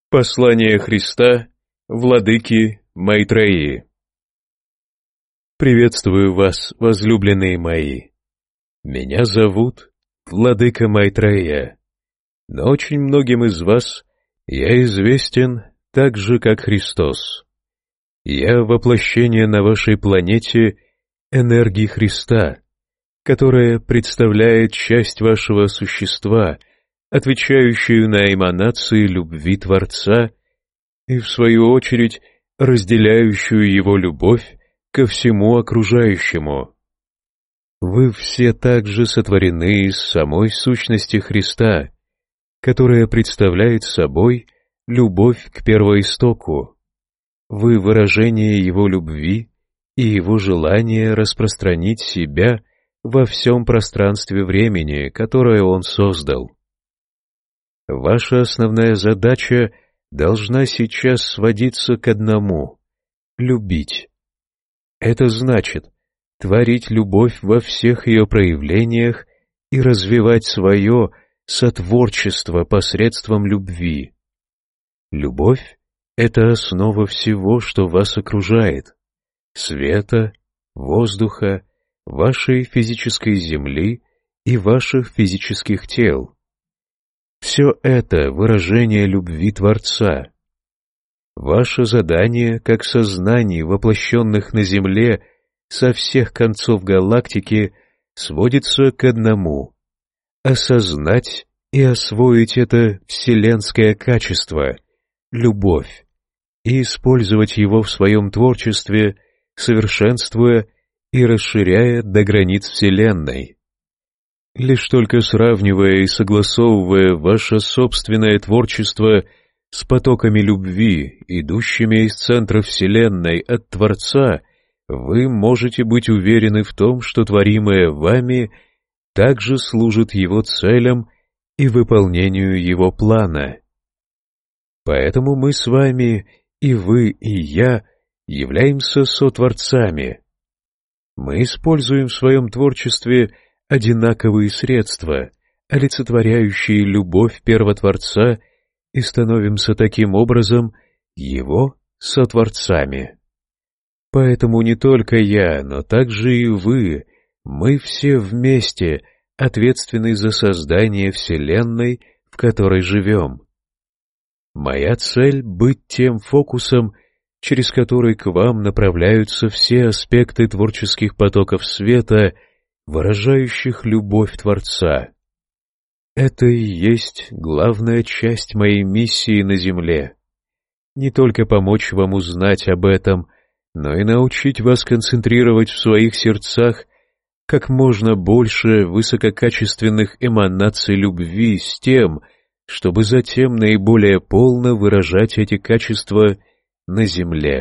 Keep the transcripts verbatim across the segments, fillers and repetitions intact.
Послание Христа, владыки Майтреи. Приветствую вас, возлюбленные мои. Меня зовут владыка Майтрея, но очень многим из вас я известен так же, как Христос. Я воплощение на вашей планете энергии Христа, которая представляет часть вашего существа, отвечающую на эманации любви Творца и, в свою очередь, разделяющую его любовь ко всему окружающему. Вы все также сотворены из самой сущности Христа, которая представляет собой любовь к первоистоку. Вы выражение его любви и его желание распространить себя во всем пространстве времени, которое он создал. Ваша основная задача должна сейчас сводиться к одному — любить. Это значит творить любовь во всех ее проявлениях и развивать свое сотворчество посредством любви. Любовь — это основа всего, что вас окружает — света, воздуха, вашей физической земли и ваших физических тел. Все это выражение любви Творца. Ваше задание, как сознаний, воплощенных на Земле со всех концов галактики, сводится к одному — осознать и освоить это вселенское качество — любовь, и использовать его в своем творчестве, совершенствуя и расширяя до границ Вселенной. Лишь только сравнивая и согласовывая ваше собственное творчество с потоками любви, идущими из центра Вселенной от Творца, вы можете быть уверены в том, что творимое вами также служит его целям и выполнению его плана. Поэтому мы с вами, и вы, и я, являемся сотворцами. Мы используем в своем творчестве одинаковые средства, олицетворяющие любовь Первотворца, и становимся таким образом его сотворцами. Поэтому не только я, но также и вы, мы все вместе ответственны за создание Вселенной, в которой живем. Моя цель — быть тем фокусом, через который к вам направляются все аспекты творческих потоков света, выражающих любовь Творца. Это и есть главная часть моей миссии на Земле. Не только помочь вам узнать об этом, но и научить вас концентрировать в своих сердцах как можно больше высококачественных эманаций любви с тем, чтобы затем наиболее полно выражать эти качества на Земле.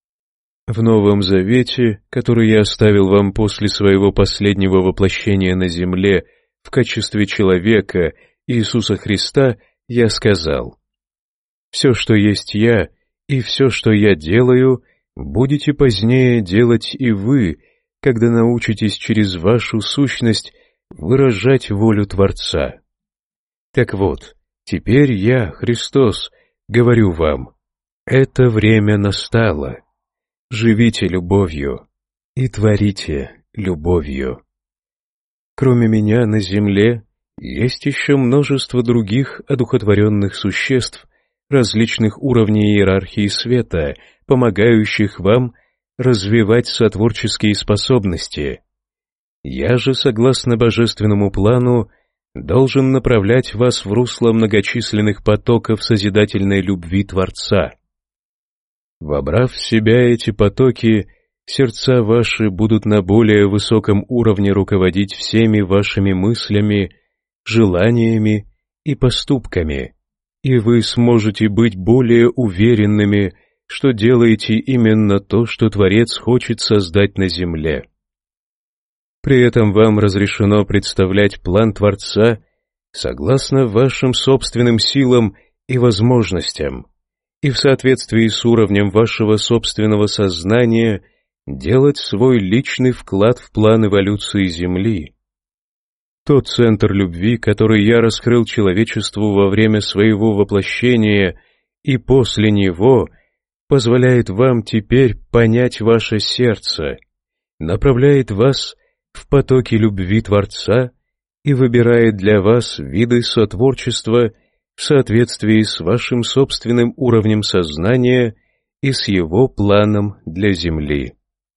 В Новом Завете, который я оставил вам после своего последнего воплощения на земле в качестве человека Иисуса Христа, я сказал: «Все, что есть я, и все, что я делаю, будете позднее делать и вы, когда научитесь через вашу сущность выражать волю Творца». Так вот, теперь я, Христос, говорю вам, это время настало. Живите любовью и творите любовью. Кроме меня на земле есть еще множество других одухотворенных существ различных уровней иерархии света, помогающих вам развивать сотворческие способности. Я же, согласно божественному плану, должен направлять вас в русло многочисленных потоков созидательной любви Творца. Вобрав в себя эти потоки, сердца ваши будут на более высоком уровне руководить всеми вашими мыслями, желаниями и поступками, и вы сможете быть более уверенными, что делаете именно то, что Творец хочет создать на земле. При этом вам разрешено представлять план Творца согласно вашим собственным силам и возможностям, и в соответствии с уровнем вашего собственного сознания делать свой личный вклад в план эволюции Земли. Тот центр любви, который я раскрыл человечеству во время своего воплощения и после него позволяет вам теперь понять ваше сердце, направляет вас в потоки любви Творца и выбирает для вас виды сотворчества в соответствии с вашим собственным уровнем сознания и с его планом для Земли.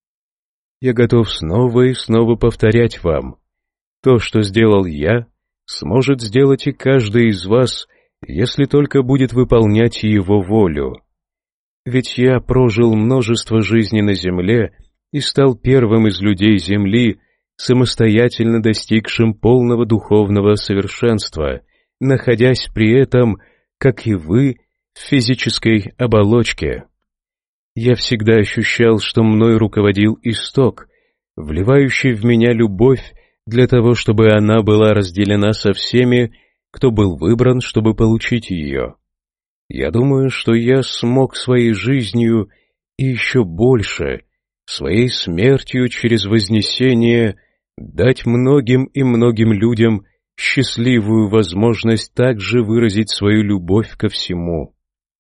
Я готов снова и снова повторять вам: то, что сделал я, сможет сделать и каждый из вас, если только будет выполнять его волю. Ведь я прожил множество жизней на Земле и стал первым из людей Земли, самостоятельно достигшим полного духовного совершенства, находясь при этом, как и вы, в физической оболочке. Я всегда ощущал, что мной руководил исток, вливающий в меня любовь для того, чтобы она была разделена со всеми, кто был выбран, чтобы получить ее. Я думаю, что я смог своей жизнью и еще больше, своей смертью через вознесение, дать многим и многим людям счастливую возможность также выразить свою любовь ко всему.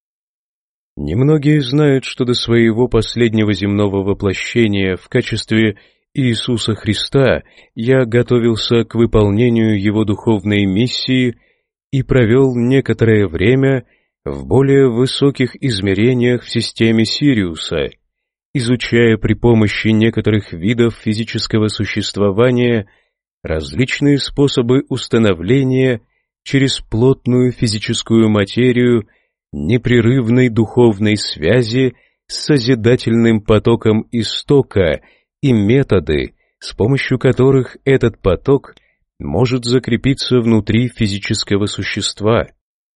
Немногие знают, что до своего последнего земного воплощения в качестве Иисуса Христа я готовился к выполнению его духовной миссии и провел некоторое время в более высоких измерениях в системе Сириуса, изучая при помощи некоторых видов физического существования различные способы установления через плотную физическую материю непрерывной духовной связи с созидательным потоком истока и методы, с помощью которых этот поток может закрепиться внутри физического существа.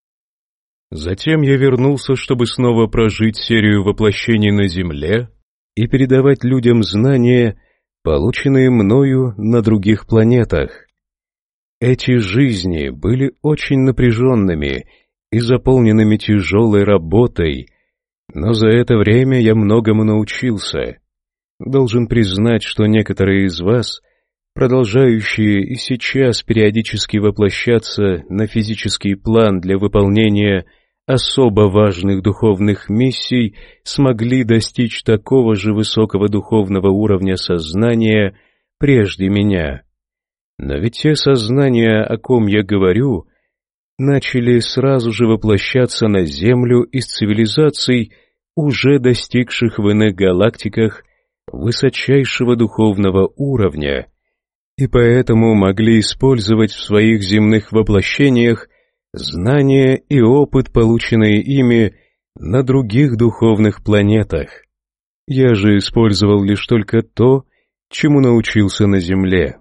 Затем я вернулся, чтобы снова прожить серию воплощений на Земле и передавать людям знания, полученные мною на других планетах. Эти жизни были очень напряженными и заполненными тяжелой работой, но за это время я многому научился. Должен признать, что некоторые из вас, продолжающие и сейчас периодически воплощаться на физический план для выполнения особо важных духовных миссий, смогли достичь такого же высокого духовного уровня сознания прежде меня. Но ведь те сознания, о ком я говорю, начали сразу же воплощаться на Землю из цивилизаций, уже достигших в иных галактиках высочайшего духовного уровня, и поэтому могли использовать в своих земных воплощениях знания и опыт, полученные ими на других духовных планетах. Я же использовал лишь только то, чему научился на Земле.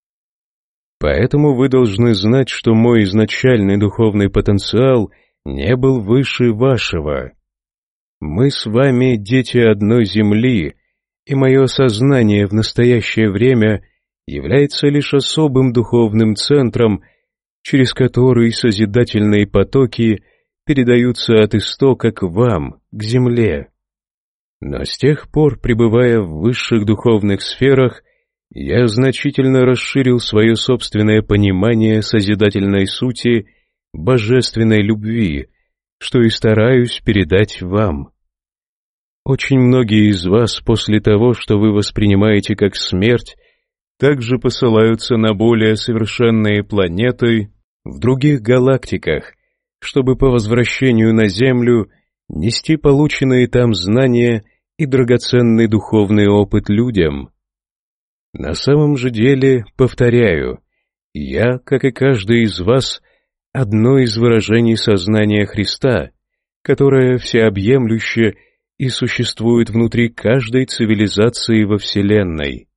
Поэтому вы должны знать, что мой изначальный духовный потенциал не был выше вашего. Мы с вами дети одной Земли, и мое сознание в настоящее время является лишь особым духовным центром, через который созидательные потоки передаются от истока к вам, к Земле. Но с тех пор, пребывая в высших духовных сферах, я значительно расширил свое собственное понимание созидательной сути божественной любви, что и стараюсь передать вам. Очень многие из вас после того, что вы воспринимаете как смерть, также посылаются на более совершенные планеты в других галактиках, чтобы по возвращению на Землю нести полученные там знания и драгоценный духовный опыт людям. На самом же деле, повторяю, я, как и каждый из вас, одно из выражений сознания Христа, которое всеобъемлюще и существует внутри каждой цивилизации во Вселенной.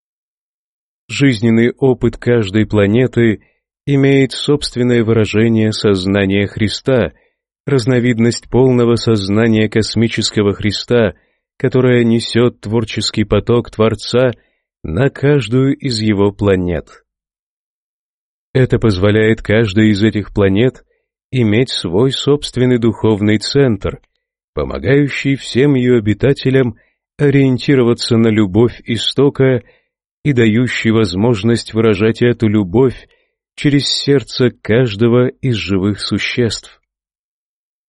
Жизненный опыт каждой планеты имеет собственное выражение сознания Христа, разновидность полного сознания космического Христа, которое несет творческий поток Творца на каждую из его планет. Это позволяет каждой из этих планет иметь свой собственный духовный центр, помогающий всем ее обитателям ориентироваться на любовь истока и дающий возможность выражать эту любовь через сердце каждого из живых существ.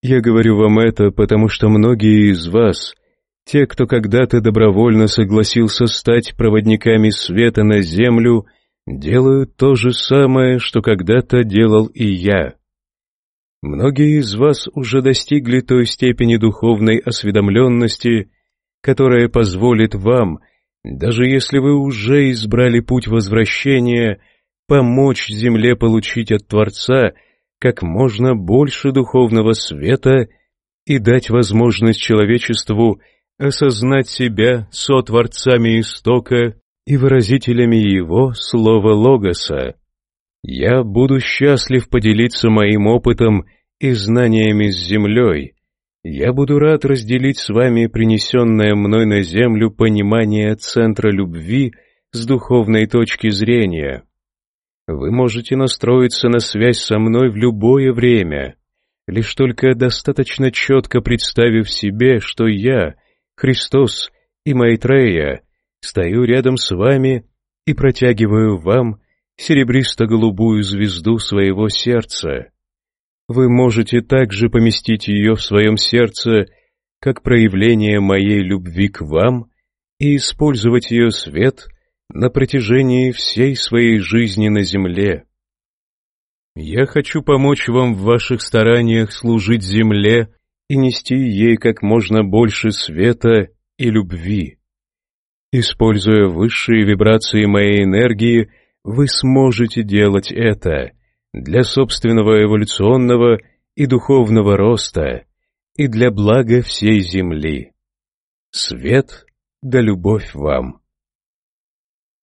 Я говорю вам это, потому что многие из вас, те, кто когда-то добровольно согласился стать проводниками света на землю, делают то же самое, что когда-то делал и я. Многие из вас уже достигли той степени духовной осведомленности, которая позволит вам, даже если вы уже избрали путь возвращения, помочь Земле получить от Творца как можно больше духовного света и дать возможность человечеству осознать себя сотворцами истока и выразителями его слова Логоса. Я буду счастлив поделиться моим опытом и знаниями с землей. Я буду рад разделить с вами принесенное мной на землю понимание центра любви с духовной точки зрения. Вы можете настроиться на связь со мной в любое время, лишь только достаточно четко представив себе, что я, Христос и Майтрея, стою рядом с вами и протягиваю вам серебристо-голубую звезду своего сердца. Вы можете также поместить ее в своем сердце как проявление моей любви к вам и использовать ее свет на протяжении всей своей жизни на земле. Я хочу помочь вам в ваших стараниях служить земле и нести ей как можно больше света и любви. Используя высшие вибрации моей энергии, вы сможете делать это для собственного эволюционного и духовного роста и для блага всей Земли. Свет да любовь вам!